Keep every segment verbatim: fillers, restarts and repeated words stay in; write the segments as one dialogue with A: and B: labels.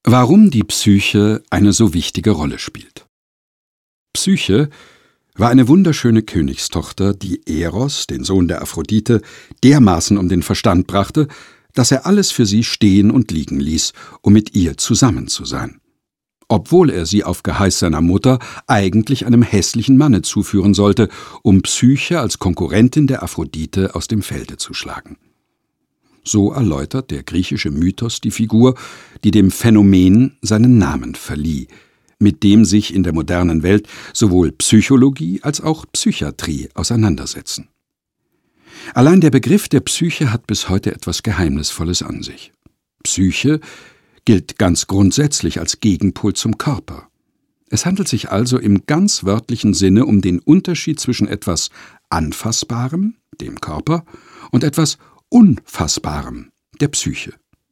A: Warum die Psyche eine so wichtige Rolle spielt. Psyche war eine wunderschöne Königstochter, die Eros, den Sohn der Aphrodite, dermaßen um den Verstand brachte, dass er alles für sie stehen und liegen ließ, um mit ihr zusammen zu sein. Obwohl er sie auf Geheiß seiner Mutter eigentlich einem hässlichen Manne zuführen sollte, um Psyche als Konkurrentin der Aphrodite aus dem Felde zu schlagen. So erläutert der griechische Mythos die Figur, die dem Phänomen seinen Namen verlieh, mit dem sich in der modernen Welt sowohl Psychologie als auch Psychiatrie auseinandersetzen. Allein der Begriff der Psyche hat bis heute etwas Geheimnisvolles an sich. Psyche gilt ganz grundsätzlich als Gegenpol zum Körper. Es handelt sich also im ganz wörtlichen Sinne um den Unterschied zwischen etwas Anfassbarem, dem Körper, und etwas Unfassbarem, der Psyche.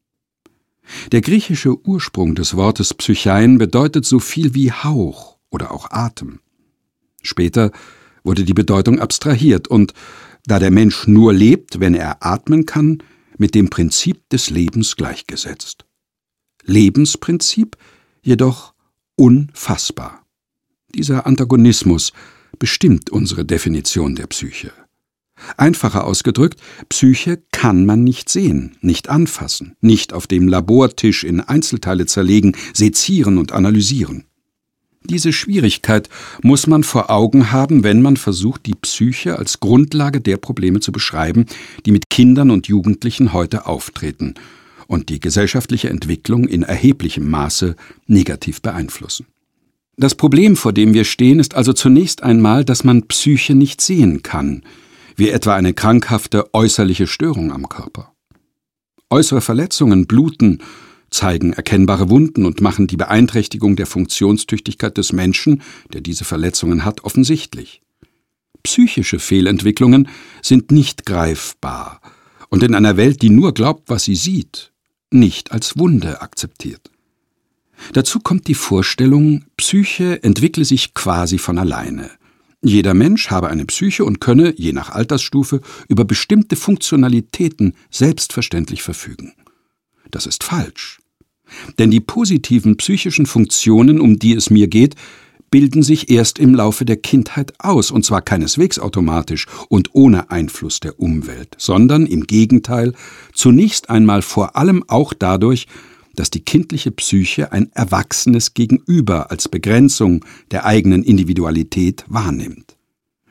A: Der griechische Ursprung des Wortes Psychein bedeutet so viel wie Hauch oder auch Atem. Später wurde die Bedeutung abstrahiert und, da der Mensch nur lebt, wenn er atmen kann, mit dem Prinzip des Lebens gleichgesetzt. Lebensprinzip, jedoch unfassbar. Dieser Antagonismus bestimmt unsere Definition der Psyche. Einfacher ausgedrückt, Psyche kann man nicht sehen, nicht anfassen, nicht auf dem Labortisch in Einzelteile zerlegen, sezieren und analysieren. Diese Schwierigkeit muss man vor Augen haben, wenn man versucht, die Psyche als Grundlage der Probleme zu beschreiben, die mit Kindern und Jugendlichen heute auftreten und die gesellschaftliche Entwicklung in erheblichem Maße negativ beeinflussen. Das Problem, vor dem wir stehen, ist also zunächst einmal, dass man Psyche nicht sehen kann, wie etwa eine krankhafte äußerliche Störung am Körper. Äußere Verletzungen bluten, zeigen erkennbare Wunden und machen die Beeinträchtigung der Funktionstüchtigkeit des Menschen, der diese Verletzungen hat, offensichtlich. Psychische Fehlentwicklungen sind nicht greifbar und in einer Welt, die nur glaubt, was sie sieht, nicht als Wunde akzeptiert. Dazu kommt die Vorstellung, Psyche entwickle sich quasi von alleine. Jeder Mensch habe eine Psyche und könne, je nach Altersstufe, über bestimmte Funktionalitäten selbstverständlich verfügen. Das ist falsch. Denn die positiven psychischen Funktionen, um die es mir geht, bilden sich erst im Laufe der Kindheit aus, und zwar keineswegs automatisch und ohne Einfluss der Umwelt, sondern im Gegenteil zunächst einmal vor allem auch dadurch, dass die kindliche Psyche ein erwachsenes Gegenüber als Begrenzung der eigenen Individualität wahrnimmt.